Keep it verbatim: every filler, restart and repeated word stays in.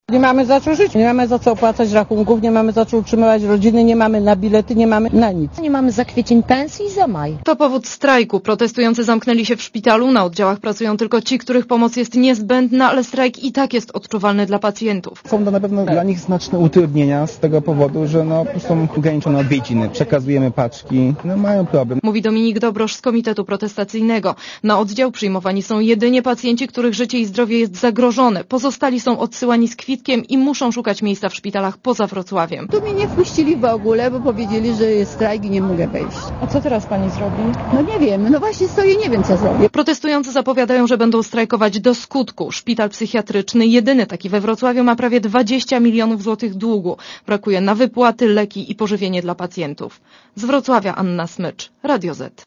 Nie mamy za co żyć, nie mamy za co opłacać rachunków, nie mamy za co utrzymywać rodziny, nie mamy na bilety, nie mamy na nic. Nie mamy za kwiecień pensji i za maj. To powód strajku. Protestujący zamknęli się w szpitalu. Na oddziałach pracują tylko ci, których pomoc jest niezbędna, ale strajk i tak jest odczuwalny dla pacjentów. Są to na pewno dla nich znaczne utrudnienia z tego powodu, że no, są ograniczone odwiedziny. Przekazujemy paczki, no mają problem. Mówi Dominik Dobrosz z Komitetu Protestacyjnego. Na oddział przyjmowani są jedynie pacjenci, których życie i zdrowie jest zagrożone. Pozostali są odsyłani z kwitkiem i muszą szukać miejsca w szpitalach poza Wrocławiem. Tu mnie nie wpuścili w ogóle, bo powiedzieli, że jest strajk i nie mogę wejść. A co teraz pani zrobi? No nie wiem, no właśnie stoję, nie wiem co zrobię. Protestujący zapowiadają, że będą strajkować do skutku. Szpital psychiatryczny, jedyny taki we Wrocławiu, ma prawie dwadzieścia milionów złotych długu. Brakuje na wypłaty, leki i pożywienie dla pacjentów. Z Wrocławia Anna Smycz, Radio Z.